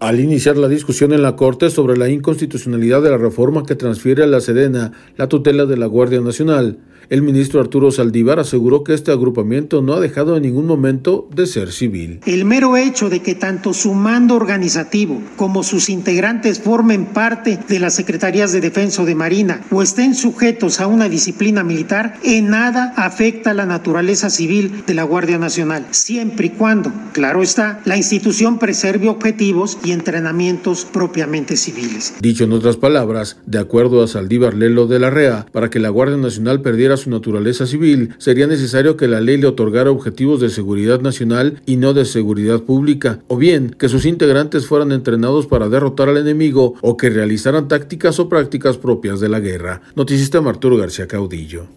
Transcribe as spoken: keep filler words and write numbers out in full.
Al iniciar la discusión en la Corte sobre la inconstitucionalidad de la reforma que transfiere a la Sedena la tutela de la Guardia Nacional, el ministro Arturo Saldívar aseguró que este agrupamiento no ha dejado en ningún momento de ser civil. El mero hecho de que tanto su mando organizativo como sus integrantes formen parte de las Secretarías de Defensa o de Marina o estén sujetos a una disciplina militar en nada afecta a la naturaleza civil de la Guardia Nacional, siempre y cuando, claro está, la institución preserve objetivos y entrenamientos propiamente civiles. Dicho en otras palabras, de acuerdo a Saldívar Lelo de la R E A, para que la Guardia Nacional perdiera su naturaleza civil, sería necesario que la ley le otorgara objetivos de seguridad nacional y no de seguridad pública, o bien que sus integrantes fueran entrenados para derrotar al enemigo o que realizaran tácticas o prácticas propias de la guerra. Noticista Arturo García Caudillo.